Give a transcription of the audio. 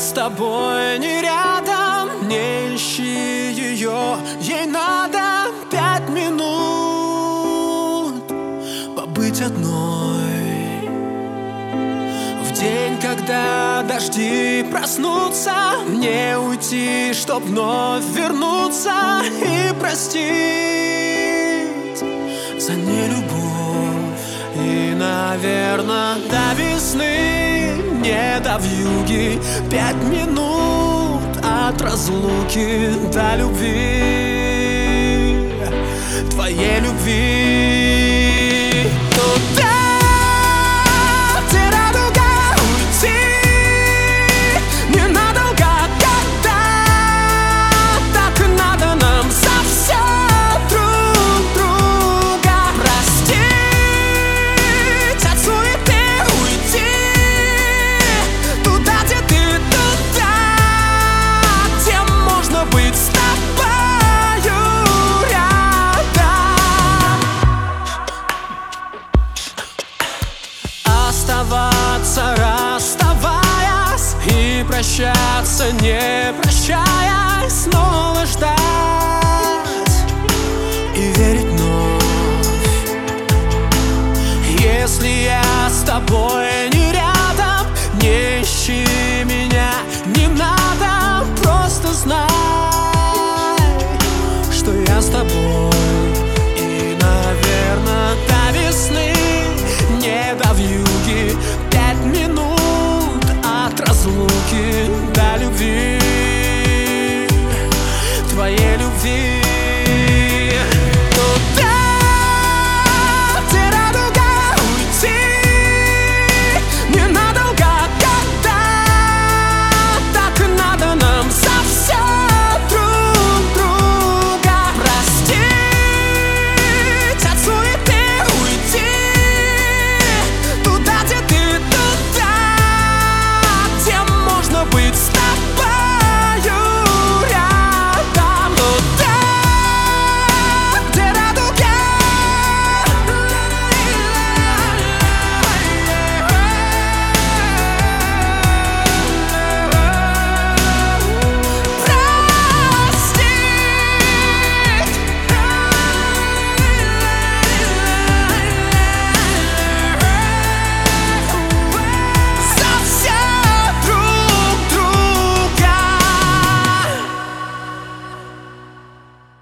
с тобой не рядом, не ищи ее. Ей надо 5 минут побыть одной. В день, когда дожди проснутся, мне уйти, чтоб вновь вернуться и простить за нелюбовь. И, наверно, до весны, не до вьюги, 5 минут от разлуки до любви, твоей любви. Туда, где радуга, уйти ненадолго, когда так и надо нам за все друг друга. Простить от суеты, уйти туда, где ты, туда, где можно быть с тобою рядом. Оставаться, расставаясь, и прощаться, не прощаясь, снова ждать и верить вновь. Если я с тобой не рядом, не ищи меня, не надо, просто знай, что я с тобой. И, наверно, до весны, не до вьюги, 5 минут от разлуки до любви, твоей любви.